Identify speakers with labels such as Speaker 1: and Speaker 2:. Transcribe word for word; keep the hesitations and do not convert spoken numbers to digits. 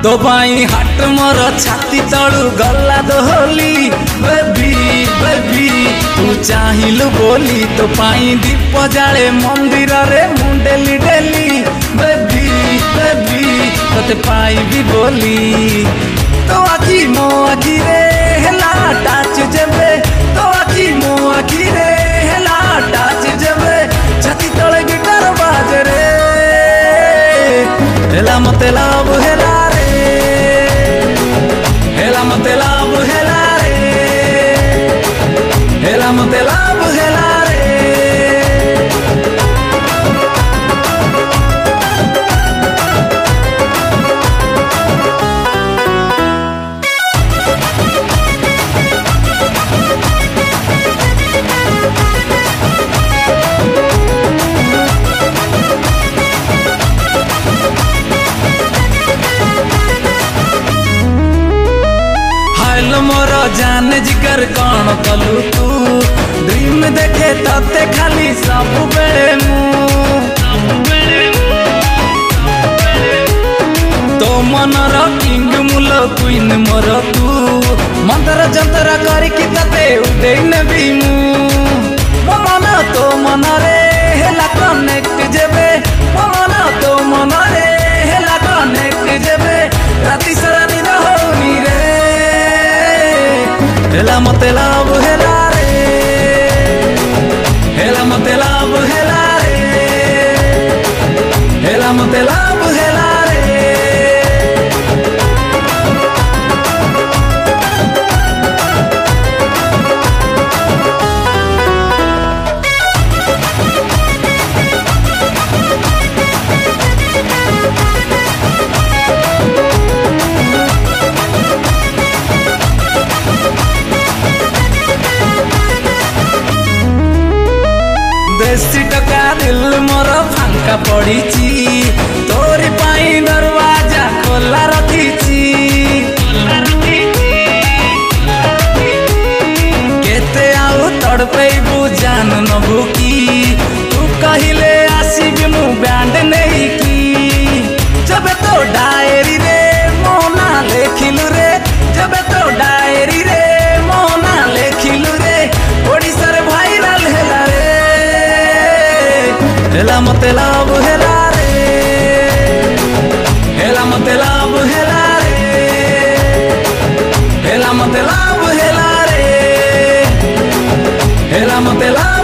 Speaker 1: तो पाई हाट मोर छाती तलू गला दोहली बेबी बेबी तू चाहिलु बोली तो पाई दीप जाले मंदिर रे मुंडेली डेली बेबी बेबी तते पाइबी बोली तो आखी मो आखी रे हेला टाच जेबे तो आखी मो आखी रे हेला टाच जेबे छाती तले गिटार बाजे रे हेला मते लाभ हेला मते लाभ हेला रे हेला मते लाभ हेला रे मोर जान जिगर कौन कलु तू ड्रीम देखे तते खाली सब बेले मु तो मनर किंग मुल क्वीन मोर तू मंतर जंतर करके तते उदेई नेबी मु मो मन तो मन रे हेला कनेक्ट जेबे मो मन तो मन रे हेला कनेक्ट जेबे राती सारा दिन होनी रे हेला मते लाभ हेला रे हेला मते लाभ हेला रे हेला मते लाभ हेला रे देसी टका दिल मोर फांका पड़ी तोरी पाई दरवाजा खोला रखी केते आउ तड़पेबू जान नबू की तू कहिले आसीबी मु बैंड नहीं की जब तो डायरी रे मोना लेखिलु रे जब तो डायरी रे मोना लेखिलु रे ओडिसा रे वायरल हेला रे हेला मते लाभ हेला रे हेला मते लाभ हेला रे हेला मते लाभ हेला रे हेला मते लाभ